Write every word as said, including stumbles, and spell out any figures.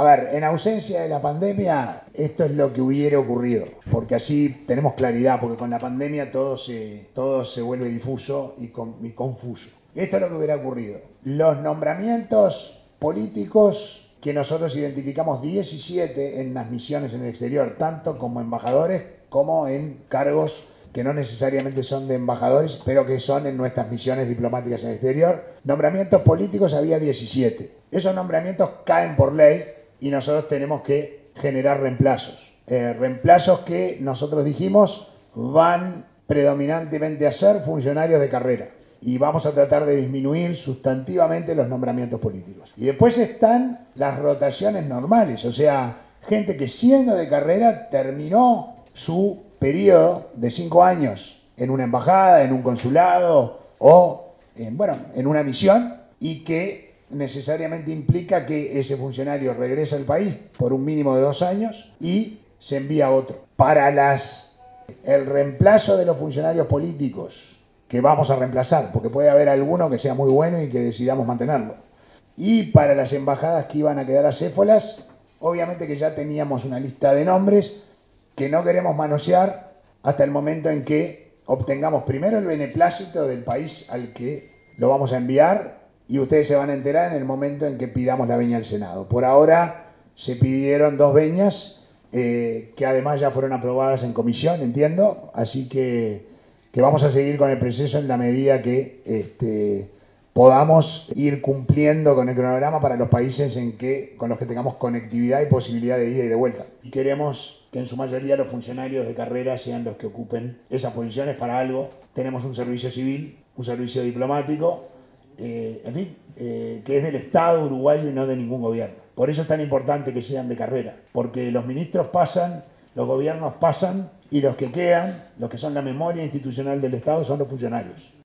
A ver, en ausencia de la pandemia, esto es lo que hubiera ocurrido, porque así tenemos claridad, porque con la pandemia todo se, todo se vuelve difuso y, con, y confuso. Esto es lo que hubiera ocurrido. Los nombramientos políticos que nosotros identificamos diecisiete en las misiones en el exterior, tanto como embajadores como en cargos que no necesariamente son de embajadores, pero que son en nuestras misiones diplomáticas en el exterior. Nombramientos políticos había diecisiete. Esos nombramientos caen por ley y nosotros tenemos que generar reemplazos. Eh, reemplazos que nosotros dijimos van predominantemente a ser funcionarios de carrera. Y vamos a tratar de disminuir sustantivamente los nombramientos políticos. Y después están las rotaciones normales, o sea, gente que siendo de carrera terminó su periodo de cinco años en una embajada, en un consulado o, en, bueno, en una misión y que necesariamente implica que ese funcionario regresa al país por un mínimo de dos años y se envía a otro. Para las, el reemplazo de los funcionarios políticos que vamos a reemplazar, porque puede haber alguno que sea muy bueno y que decidamos mantenerlo. Y para las embajadas que iban a quedar acéfalas, obviamente que ya teníamos una lista de nombres que no queremos manosear hasta el momento en que obtengamos primero el beneplácito del país al que lo vamos a enviar y ustedes se van a enterar en el momento en que pidamos la veña al Senado. Por ahora se pidieron dos veñas eh, que además ya fueron aprobadas en comisión, entiendo, así que, que vamos a seguir con el proceso en la medida que este, podamos ir cumpliendo con el cronograma para los países en que, con los que tengamos conectividad y posibilidad de ida y de vuelta. Y queremos que en su mayoría los funcionarios de carrera sean los que ocupen esas posiciones para algo. Tenemos un servicio civil, un servicio diplomático, eh, en fin, eh, que es del Estado uruguayo y no de ningún gobierno. Por eso es tan importante que sean de carrera, porque los ministros pasan, los gobiernos pasan y los que quedan, los que son la memoria institucional del Estado, son los funcionarios.